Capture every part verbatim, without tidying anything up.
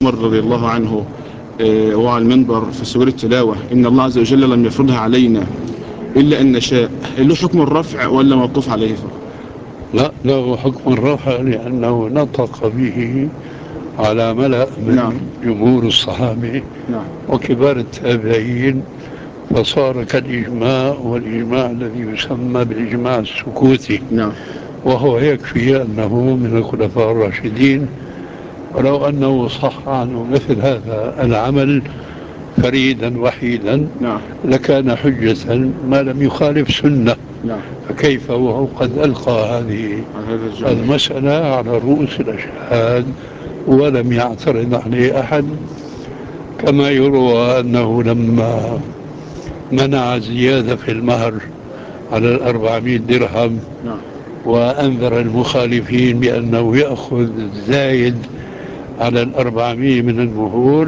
عمر رضي الله عنه آه، وعلى المنبر في سورة التلاوة إن الله عز وجل لم يفرضها علينا إلا أن نشاء، له حكم الرفع ولا موقوف عليه؟ لا، له حكم الرفع لأنه نطق به على ملأ من نعم. جمهور الصحابة نعم. وكبار التابعين، فصار كالإجماع، والإجماع الذي يسمى بالإجماع السكوتي. نعم. وهو يكفي أنه من الخلفاء الراشدين، ولو أنه صح عنه مثل هذا العمل فريدا وحيدا نعم. لكان حجة ما لم يخالف سنة. نعم. فكيف وهو قد ألقى هذه هذا المسألة على رؤوس الأشهاد ولم يعترض عليه أحد؟ كما يروى أنه لما منع زيادة في المهر على الأربعمائة درهم نعم. وأنذر المخالفين بأنه يأخذ زايد على الأربعمائة من المهور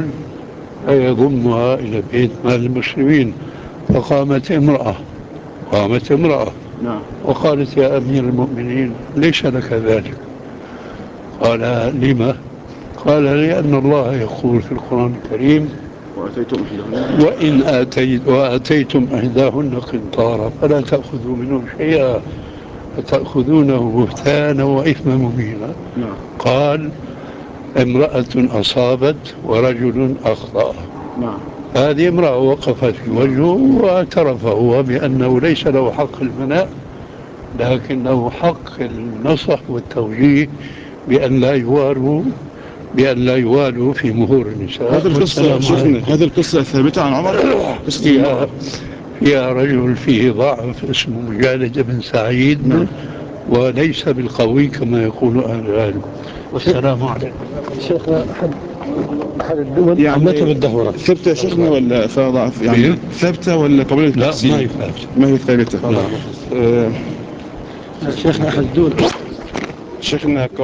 فيضمها إلى بيت مال المسلمين، فقامت امرأة قامت امرأة نعم. وقالت يا أمير المؤمنين ليس لك ذلك؟ قال لما؟ قال لأن الله يقول في القرآن الكريم وأتيتم إحداهن وإن آتيت وآتيتم إحداهن قنطارا فلا تأخذوا منه شيئا فتأخذونه بهتانا وإثما مبينا. نعم. قال امرأة أصابت ورجل أخطأ. نعم. هذه امرأة وقفت في وجهه واعترف هو بأنه ليس له حق المناء، لكنه حق النصح والتوجيه بأن لا يوالوا بأن لا يوالوا في مهور النساء. هذه القصة شيخنا، هذه القصة ثابتة عن عمر؟ فيها, فيها رجل فيه ضعف اسمه مجالد بن سعيد. نعم. وليس بالقوي كما يقول أهل العلم. والسلام عليكم. شيخنا أحد أحد الدول يعني عمتها بالدهورة ثابتة يا شيخنا ولا فيها ضعف؟ يعني ثابتة ولا قابلة لا، للتحسين؟ ما هي ثابتة. ما هي ثابتة. لا. آه شيخنا أحد الدول شيخنا